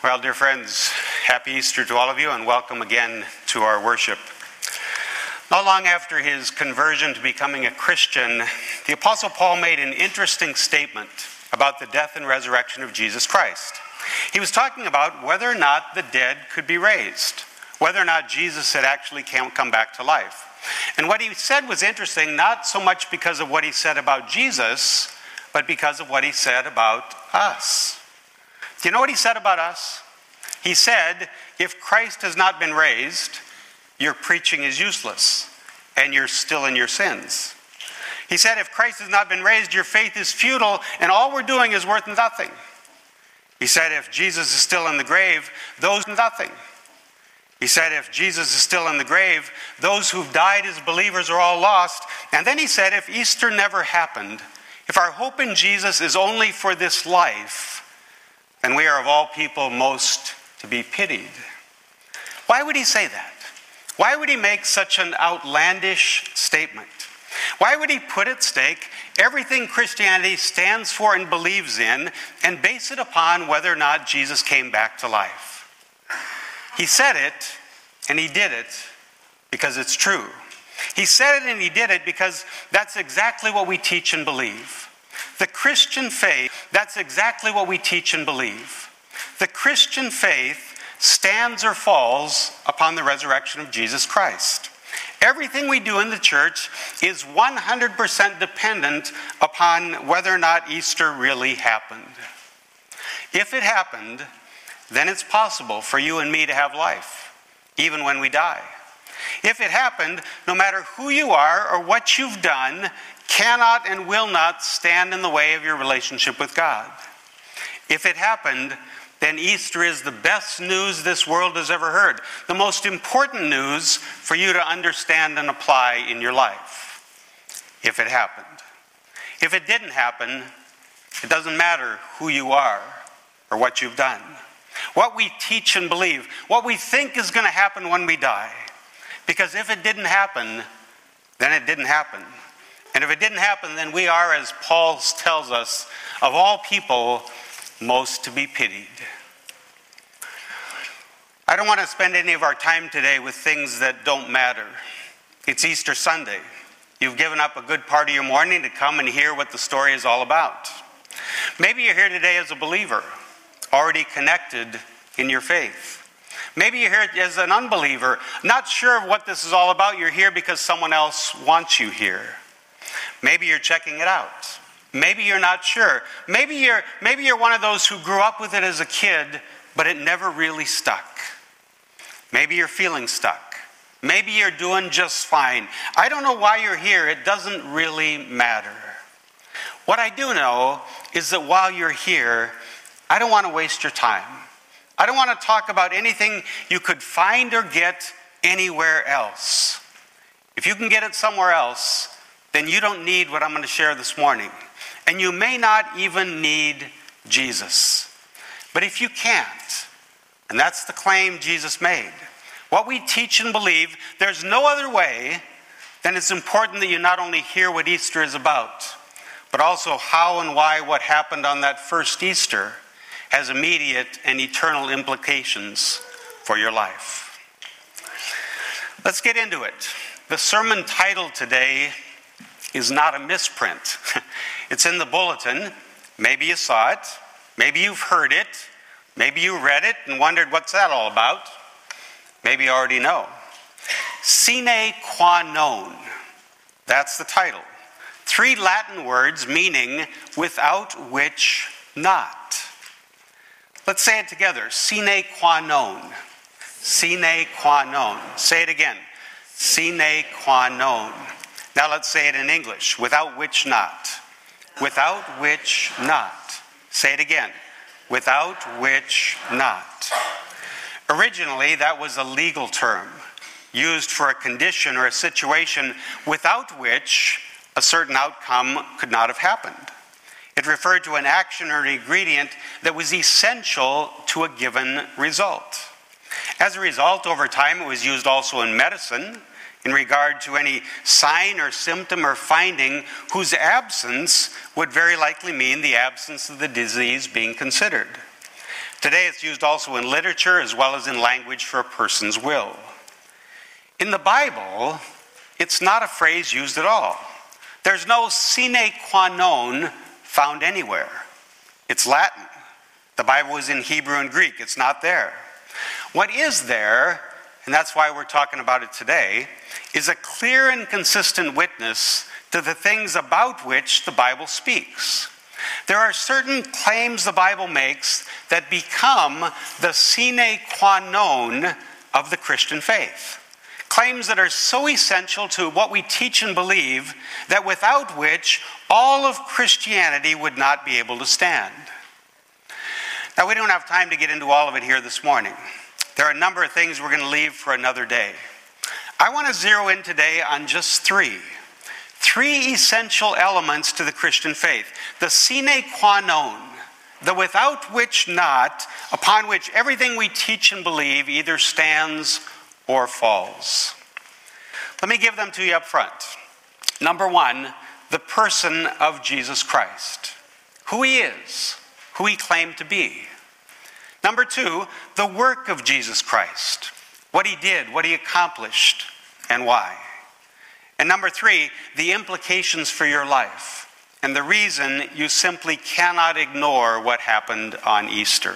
Well, dear friends, happy Easter to all of you and welcome again to our worship. Not long after his conversion to becoming a Christian, the Apostle Paul made an interesting statement about the death and resurrection of Jesus Christ. He was talking about whether or not the dead could be raised, whether or not Jesus had actually come back to life. And what he said was interesting, not so much because of what he said about Jesus, but because of what he said about us. Do you know what he said about us? He said, if Christ has not been raised, your preaching is useless, and you're still in your sins. He said, if Christ has not been raised, your faith is futile, and all we're doing is worth nothing. He said, if Jesus is still in the grave, nothing. He said, if Jesus is still in the grave, those who've died as believers are all lost. And then he said, if Easter never happened, if our hope in Jesus is only for this life, then we are of all people most to be pitied. Why would he say that? Why would he make such an outlandish statement? Why would he put at stake everything Christianity stands for and believes in and base it upon whether or not Jesus came back to life? He said it and he did it because it's true. He said it and he did it because that's exactly what we teach and believe. The Christian faith, that's exactly what we teach and believe. The Christian faith stands or falls upon the resurrection of Jesus Christ. Everything we do in the church is 100% dependent upon whether or not Easter really happened. If it happened, then it's possible for you and me to have life, even when we die. If it happened, no matter who you are or what you've done, cannot and will not stand in the way of your relationship with God. If it happened, then Easter is the best news this world has ever heard. The most important news for you to understand and apply in your life. If it happened. If it didn't happen, it doesn't matter who you are or what you've done. What we teach and believe, what we think is going to happen when we die. Because if it didn't happen, then it didn't happen. And if it didn't happen, then we are, as Paul tells us, of all people, most to be pitied. I don't want to spend any of our time today with things that don't matter. It's Easter Sunday. You've given up a good part of your morning to come and hear what the story is all about. Maybe you're here today as a believer, already connected in your faith. Maybe you're here as an unbeliever, not sure of what this is all about. You're here because someone else wants you here. Maybe you're checking it out. Maybe you're not sure. Maybe you're one of those who grew up with it as a kid, but it never really stuck. Maybe you're feeling stuck. Maybe you're doing just fine. I don't know why you're here. It doesn't really matter. What I do know is that while you're here, I don't want to waste your time. I don't want to talk about anything you could find or get anywhere else. If you can get it somewhere else, then you don't need what I'm going to share this morning. And you may not even need Jesus. But if you can't, and that's the claim Jesus made, what we teach and believe, there's no other way, then it's important that you not only hear what Easter is about, but also how and why what happened on that first Easter has immediate and eternal implications for your life. Let's get into it. The sermon title today is not a misprint. It's in the bulletin. Maybe you saw it. Maybe you've heard it. Maybe you read it and wondered what's that all about. Maybe you already know. Sine qua non. That's the title. 3 Latin words meaning without which not. Let's say it together. Sine qua non. Sine qua non. Say it again. Sine qua non. Now let's say it in English. Without which not. Without which not. Say it again. Without which not. Originally, that was a legal term used for a condition or a situation without which a certain outcome could not have happened. It referred to an action or an ingredient that was essential to a given result. As a result, over time, it was used also in medicine in regard to any sign or symptom or finding whose absence would very likely mean the absence of the disease being considered. Today it's used also in literature as well as in language for a person's will. In the Bible, it's not a phrase used at all. There's no sine qua non found anywhere. It's Latin. The Bible is in Hebrew and Greek. It's not there. What is there, and that's why we're talking about it today, is a clear and consistent witness to the things about which the Bible speaks. There are certain claims the Bible makes that become the sine qua non of the Christian faith. Claims that are so essential to what we teach and believe that without which all of Christianity would not be able to stand. Now, we don't have time to get into all of it here this morning. There are a number of things we're going to leave for another day. I want to zero in today on just three essential elements to the Christian faith. The sine qua non, the without which not, upon which everything we teach and believe either stands or falls. Let me give them to you up front. Number one, the person of Jesus Christ. Who he is, who he claimed to be. Number two, the work of Jesus Christ. What he did, what he accomplished, and why. And number three, the implications for your life and the reason you simply cannot ignore what happened on Easter.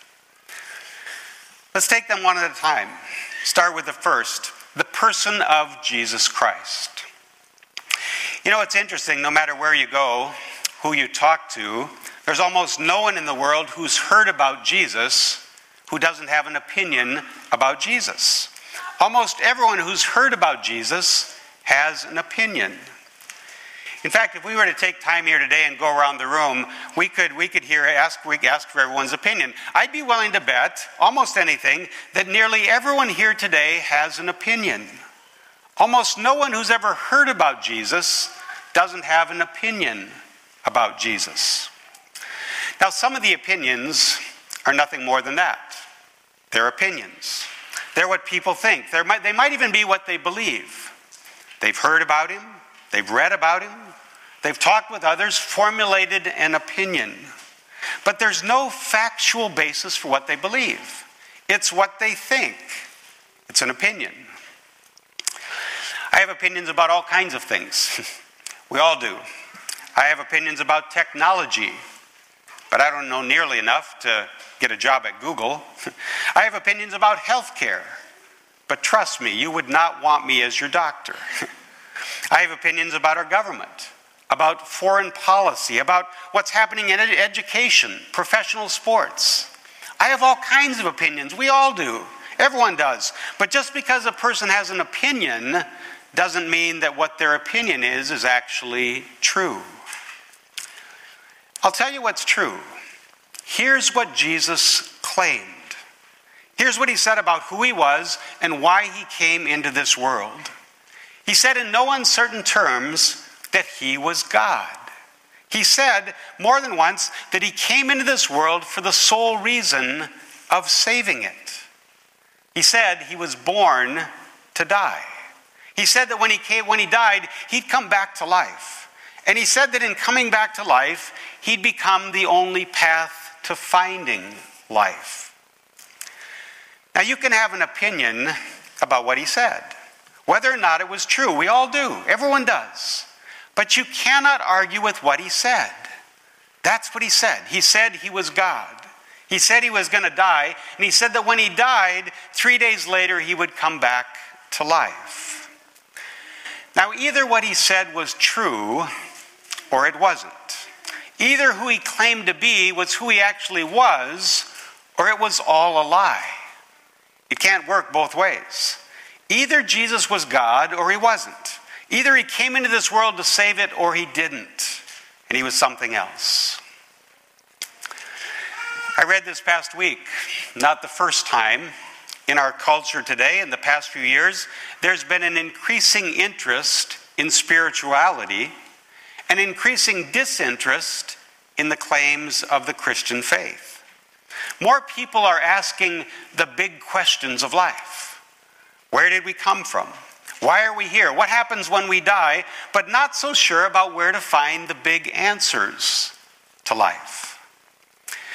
Let's take them one at a time. Start with the first, the person of Jesus Christ. You know, it's interesting, no matter where you go, who you talk to, there's almost no one in the world who's heard about Jesus who doesn't have an opinion about Jesus. Almost everyone who's heard about Jesus has an opinion. In fact, if we were to take time here today and go around the room, we could ask for everyone's opinion. I'd be willing to bet almost anything that nearly everyone here today has an opinion. Almost no one who's ever heard about Jesus doesn't have an opinion about Jesus. Now, some of the opinions are nothing more than that. They're opinions. They're what people think. They might even be what they believe. They've heard about him. They've read about him. They've talked with others, formulated an opinion. But there's no factual basis for what they believe. It's what they think. It's an opinion. I have opinions about all kinds of things. We all do. I have opinions about technology, but I don't know nearly enough to get a job at Google. I have opinions about healthcare, but trust me, you would not want me as your doctor. I have opinions about our government, about foreign policy, about what's happening in education, professional sports. I have all kinds of opinions. We all do. Everyone does. But just because a person has an opinion doesn't mean that what their opinion is actually true. I'll tell you what's true. Here's what Jesus claimed. Here's what he said about who he was and why he came into this world. He said in no uncertain terms that he was God. He said more than once that he came into this world for the sole reason of saving it. He said he was born to die. He said that when he died, he'd come back to life. And he said that in coming back to life, he'd become the only path to finding life. Now, you can have an opinion about what he said, whether or not it was true. We all do. Everyone does. But you cannot argue with what he said. That's what he said. He said he was God. He said he was going to die, and he said that when he died, 3 days later, he would come back to life. Now, either what he said was true or it wasn't. Either who he claimed to be was who he actually was, or it was all a lie. It can't work both ways. Either Jesus was God or he wasn't. Either he came into this world to save it or he didn't, and he was something else. I read this past week, not the first time, in our culture today, in the past few years, there's been an increasing interest in spirituality, an increasing disinterest in the claims of the Christian faith. More people are asking the big questions of life. Where did we come from? Why are we here? What happens when we die? But not so sure about where to find the big answers to life.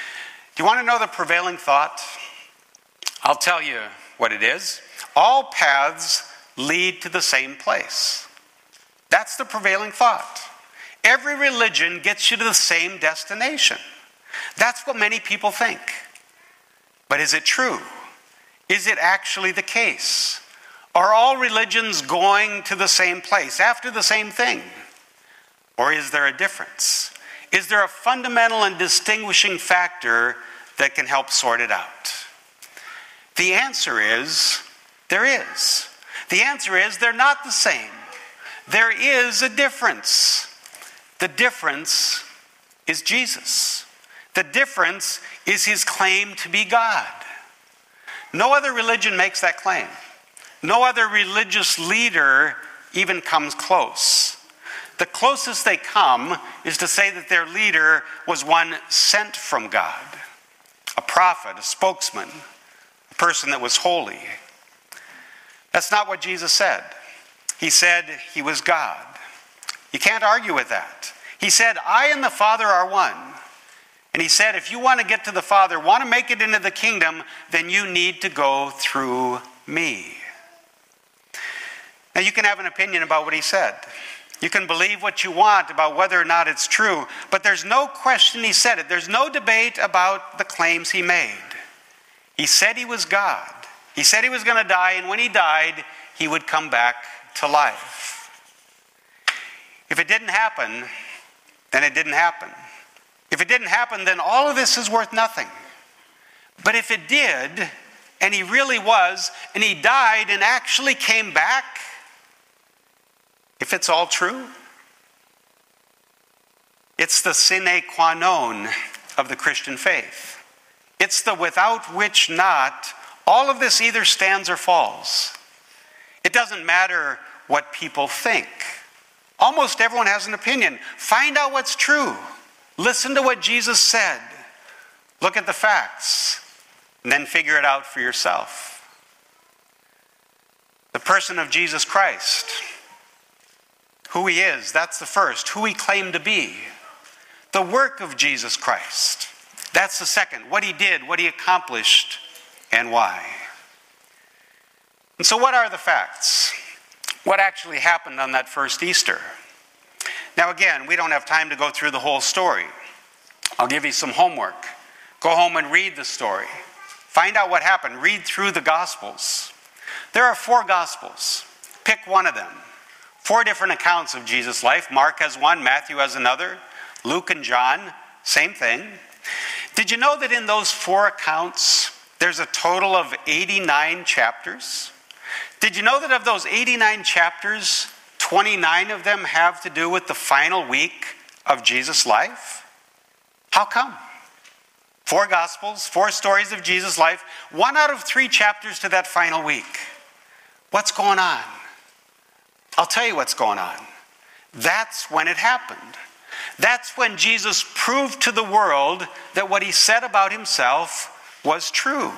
Do you want to know the prevailing thought? I'll tell you what it is. All paths lead to the same place. That's the prevailing thought. Every religion gets you to the same destination. That's what many people think. But is it true? Is it actually the case? Are all religions going to the same place, after the same thing? Or is there a difference? Is there a fundamental and distinguishing factor that can help sort it out? The answer is, there is. The answer is, they're not the same. There is a difference. The difference is Jesus. The difference is his claim to be God. No other religion makes that claim. No other religious leader even comes close. The closest they come is to say that their leader was one sent from God, a prophet, a spokesman, a person that was holy. That's not what Jesus said. He said he was God. You can't argue with that. He said, I and the Father are one. And he said, if you want to get to the Father, want to make it into the kingdom, then you need to go through me. Now, you can have an opinion about what he said. You can believe what you want about whether or not it's true, but there's no question he said it. There's no debate about the claims he made. He said he was God. He said he was going to die, and when he died, he would come back to life. If it didn't happen, then it didn't happen. If it didn't happen, then all of this is worth nothing. But if it did, and he really was, and he died and actually came back, if it's all true, it's the sine qua non of the Christian faith. It's the without which not all of this either stands or falls. It doesn't matter what people think. Almost everyone has an opinion. Find out what's true. Listen to what Jesus said. Look at the facts, and then figure it out for yourself. The person of Jesus Christ, who he is, that's the first. Who he claimed to be. The work of Jesus Christ, that's the second. What he did, what he accomplished, and why. And so what are the facts? What actually happened on that first Easter? Now again, we don't have time to go through the whole story. I'll give you some homework. Go home and read the story. Find out what happened. Read through the Gospels. There are 4 Gospels. Pick one of them. 4 different accounts of Jesus' life. Mark has one, Matthew has another, Luke and John, same thing. Did you know that in those 4 accounts, there's a total of 89 chapters? Did you know that of those 89 chapters, 29 of them have to do with the final week of Jesus' life? How come? 4 Gospels, 4 stories of Jesus' life, 1 out of 3 chapters to that final week. What's going on? I'll tell you what's going on. That's when it happened. That's when Jesus proved to the world that what he said about himself was true.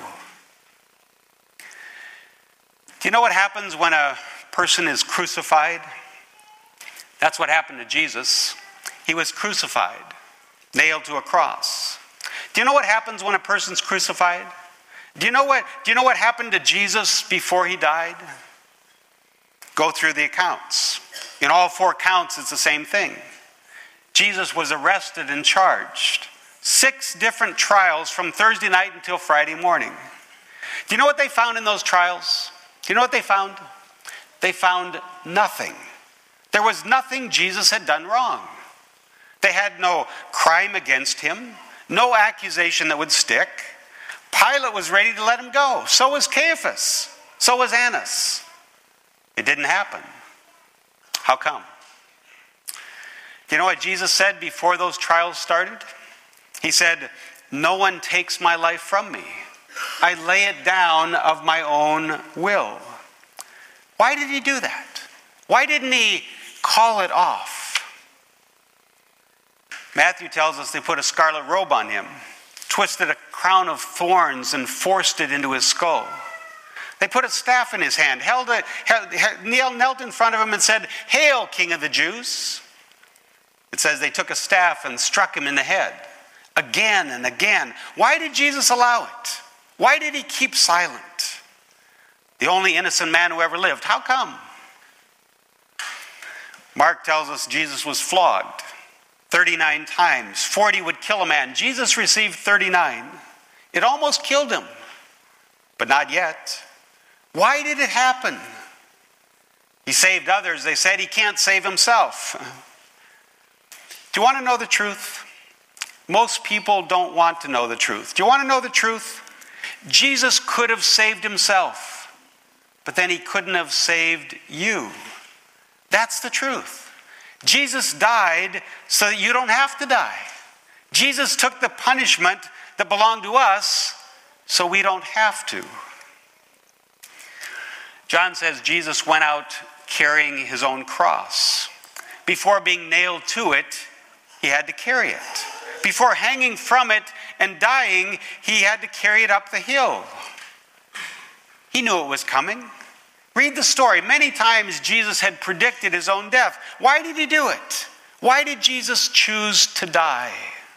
Do you know what happens when a person is crucified? That's what happened to Jesus. He was crucified, nailed to a cross. Do you know what happens when a person's crucified? Do you know what happened to Jesus before he died? Go through the accounts. In all 4 accounts, it's the same thing. Jesus was arrested and charged. 6 different trials from Thursday night until Friday morning. Do you know what they found in those trials? Do you know what they found? They found nothing. There was nothing Jesus had done wrong. They had no crime against him, no accusation that would stick. Pilate was ready to let him go. So was Caiaphas. So was Annas. It didn't happen. How come? Do you know what Jesus said before those trials started? He said, "No one takes my life from me. I lay it down of my own will." Why did he do that? Why didn't he call it off? Matthew tells us they put a scarlet robe on him, twisted a crown of thorns and forced it into his skull. They put a staff in his hand, knelt in front of him and said, "Hail, King of the Jews." It says they took a staff and struck him in the head. again and again. Why did Jesus allow it? Why did he keep silent? The only innocent man who ever lived. How come? Mark tells us Jesus was flogged 39 times. 40 would kill a man. Jesus received 39. It almost killed him, but not yet. Why did it happen? He saved others. They said he can't save himself. Do you want to know the truth? Most people don't want to know the truth. Do you want to know the truth? Jesus could have saved himself, but then he couldn't have saved you. That's the truth. Jesus died so that you don't have to die. Jesus took the punishment that belonged to us so we don't have to. John says Jesus went out carrying his own cross. Before being nailed to it, he had to carry it. Before hanging from it and dying, he had to carry it up the hill. He knew it was coming. Read the story. Many times Jesus had predicted his own death. Why did he do it? Why did Jesus choose to die?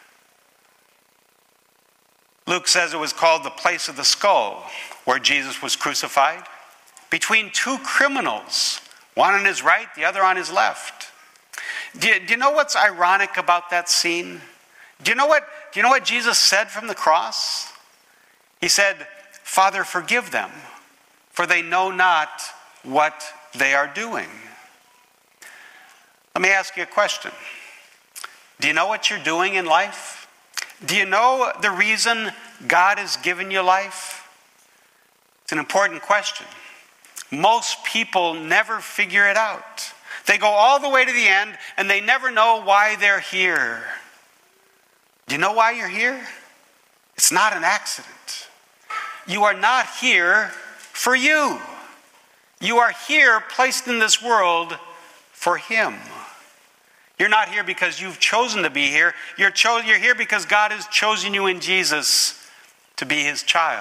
Luke says it was called the place of the skull, where Jesus was crucified, between two criminals, one on his right, the other on his left. Do you know what's ironic about that scene? Do you know what Jesus said from the cross? He said, "Father, forgive them, for they know not what they are doing." Let me ask you a question. Do you know what you're doing in life? Do you know the reason God has given you life? It's an important question. Most people never figure it out. They go all the way to the end and they never know why they're here. Do you know why you're here? It's not an accident. You are not here for you. You are here, placed in this world for him. You're not here because you've chosen to be here. You're here because God has chosen you in Jesus to be his child.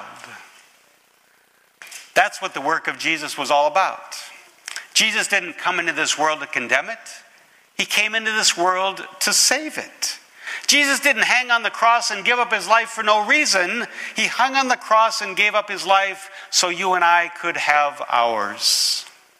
That's what the work of Jesus was all about. Jesus didn't come into this world to condemn it. He came into this world to save it. Jesus didn't hang on the cross and give up his life for no reason. He hung on the cross and gave up his life so you and I could have ours.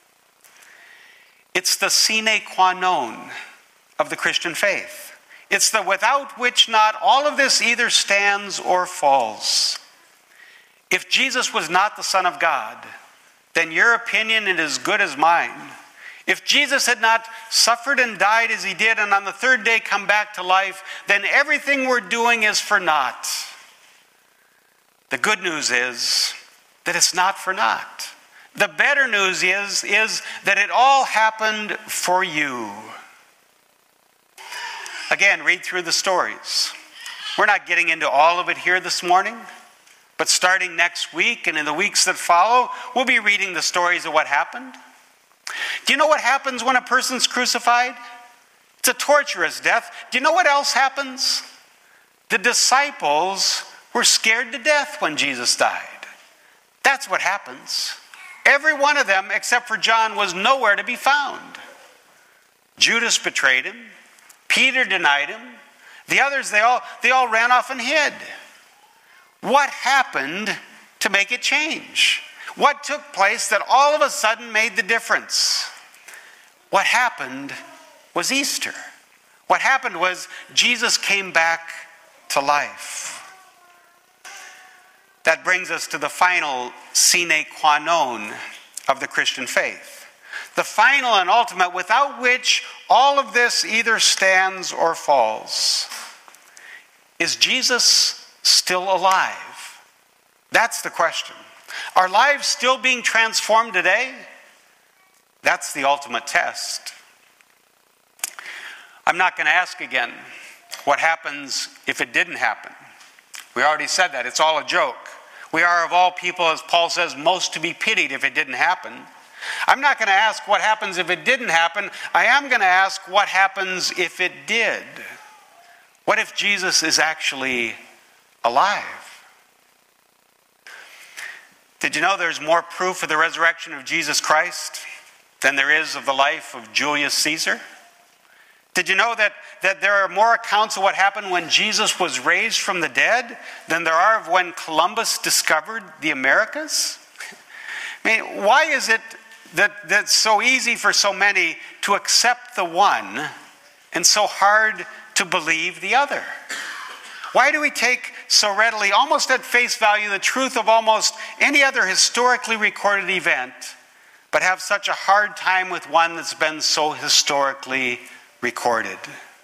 It's the sine qua non of the Christian faith. It's the without which not all of this either stands or falls. If Jesus was not the Son of God, then your opinion is as good as mine. If Jesus had not suffered and died as he did and on the third day come back to life, then everything we're doing is for naught. The good news is that it's not for naught. The better news is that it all happened for you. Again, read through the stories. We're not getting into all of it here this morning, but starting next week and in the weeks that follow, we'll be reading the stories of what happened. Do you know what happens when a person's crucified? It's a torturous death. Do you know what else happens? The disciples were scared to death when Jesus died. That's what happens. Every one of them, except for John, was nowhere to be found. Judas betrayed him. Peter denied him. The others, they all ran off and hid. What happened to make it change? What took place that all of a sudden made the difference? What happened was Easter. What happened was Jesus came back to life. That brings us to the final sine qua non of the Christian faith. The final and ultimate without which all of this either stands or falls. Is Jesus still alive? That's the question. Are lives still being transformed today? That's the ultimate test. I'm not going to ask again what happens if it didn't happen. We already said that. It's all a joke. We are of all people, as Paul says, most to be pitied if it didn't happen. I'm not going to ask what happens if it didn't happen. I am going to ask what happens if it did. What if Jesus is actually alive? Did you know there's more proof of the resurrection of Jesus Christ than there is of the life of Julius Caesar? Did you know that there are more accounts of what happened when Jesus was raised from the dead than there are of when Columbus discovered the Americas? I mean, why is it that it's so easy for so many to accept the one and so hard to believe the other? Why do we take so readily, almost at face value, the truth of almost any other historically recorded event, but have such a hard time with one that's been so historically recorded?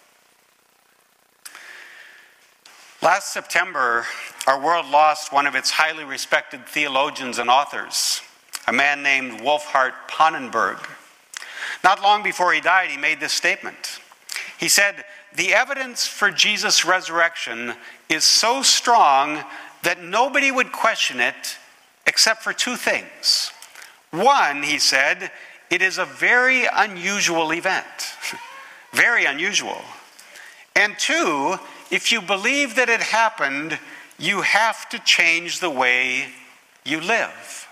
Last September, our world lost one of its highly respected theologians and authors, a man named Wolfhart Pannenberg. Not long before he died, he made this statement. He said, "The evidence for Jesus' resurrection is so strong that nobody would question it except for two things. One," he said, "it is a very unusual event." Very unusual. "And two, if you believe that it happened, you have to change the way you live."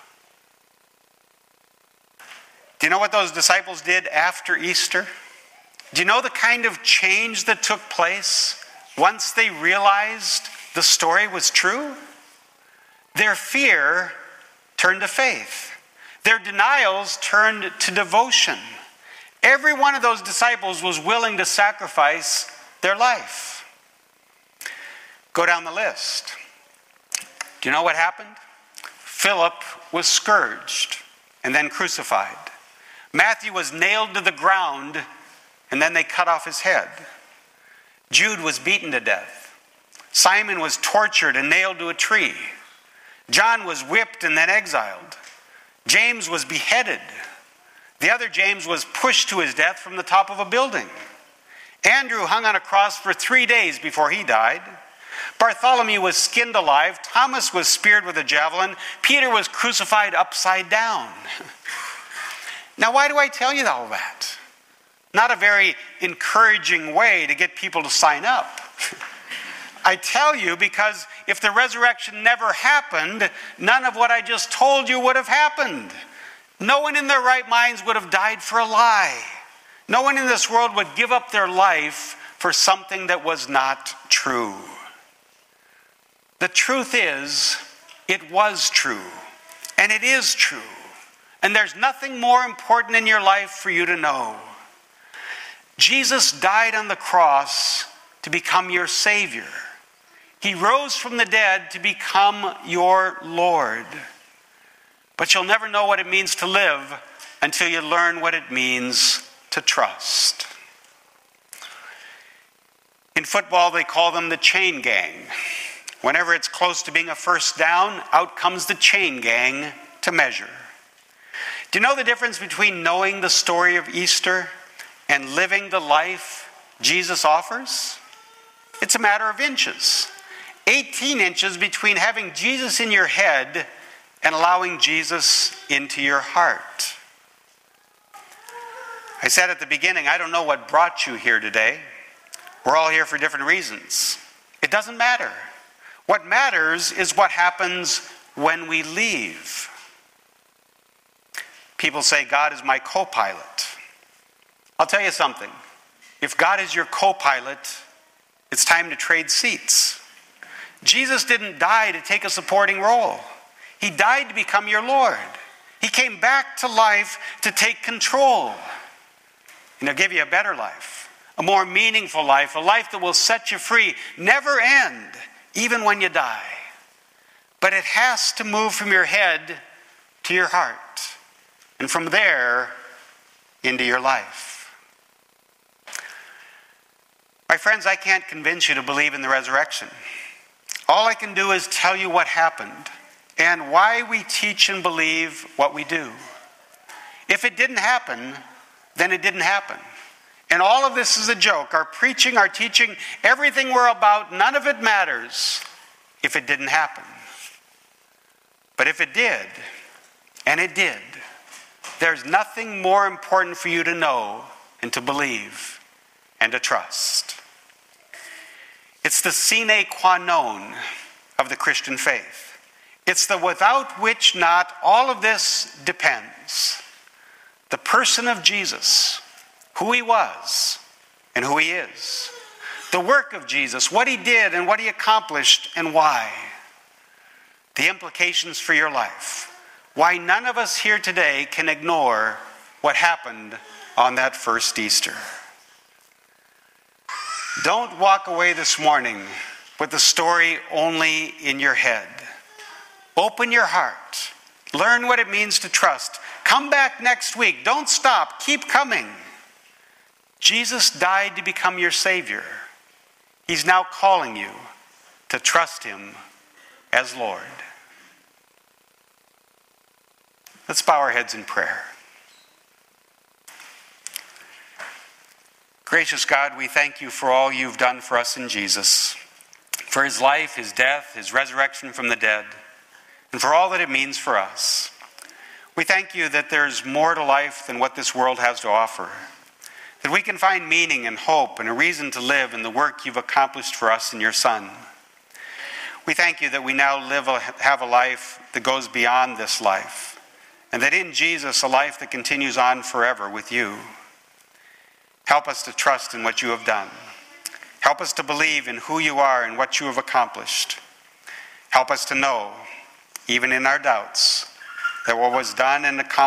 Do you know what those disciples did after Easter? Do you know the kind of change that took place once they realized the story was true? Their fear turned to faith. Their denials turned to devotion. Every one of those disciples was willing to sacrifice their life. Go down the list. Do you know what happened? Philip was scourged and then crucified. Matthew was nailed to the ground and then they cut off his head. Jude was beaten to death. Simon was tortured and nailed to a tree. John was whipped and then exiled. James was beheaded. The other James was pushed to his death from the top of a building. Andrew hung on a cross for 3 days before he died. Bartholomew was skinned alive. Thomas was speared with a javelin. Peter was crucified upside down. Now, why do I tell you all that? Not a very encouraging way to get people to sign up. I tell you because if the resurrection never happened, none of what I just told you would have happened. No one in their right minds would have died for a lie. No one in this world would give up their life for something that was not true. The truth is, it was true, and it is true. And there's nothing more important in your life for you to know. Jesus died on the cross to become your Savior. He rose from the dead to become your Lord. But you'll never know what it means to live until you learn what it means to trust. In football, they call them the chain gang. Whenever it's close to being a first down, out comes the chain gang to measure. Do you know the difference between knowing the story of Easter and living the life Jesus offers? It's a matter of inches. 18 inches between having Jesus in your head and allowing Jesus into your heart. I said at the beginning, I don't know what brought you here today. We're all here for different reasons. It doesn't matter. What matters is what happens when we leave. People say, God is my co-pilot. I'll tell you something. If God is your co-pilot, it's time to trade seats. Jesus didn't die to take a supporting role. He died to become your Lord. He came back to life to take control. And he'll give you a better life, a more meaningful life, a life that will set you free, never end, even when you die. But it has to move from your head to your heart, and from there into your life. My friends, I can't convince you to believe in the resurrection. All I can do is tell you what happened and why we teach and believe what we do. If it didn't happen, then it didn't happen. And all of this is a joke. Our preaching, our teaching, everything we're about, none of it matters if it didn't happen. But if it did, and it did, there's nothing more important for you to know and to believe and to trust. It's the sine qua non of the Christian faith. It's the without which not all of this depends. The person of Jesus, who he was, and who he is. The work of Jesus, what he did and what he accomplished and why. The implications for your life. Why none of us here today can ignore what happened on that first Easter. Don't walk away this morning with the story only in your head. Open your heart. Learn what it means to trust. Come back next week. Don't stop. Keep coming. Jesus died to become your Savior. He's now calling you to trust him as Lord. Let's bow our heads in prayer. Gracious God, we thank you for all you've done for us in Jesus, for his life, his death, his resurrection from the dead, and for all that it means for us. We thank you that there's more to life than what this world has to offer, that we can find meaning and hope and a reason to live in the work you've accomplished for us in your Son. We thank you that we now have a life that goes beyond this life, and that in Jesus, a life that continues on forever with you. Help us to trust in what you have done. Help us to believe in who you are and what you have accomplished. Help us to know, even in our doubts, that what was done and accomplished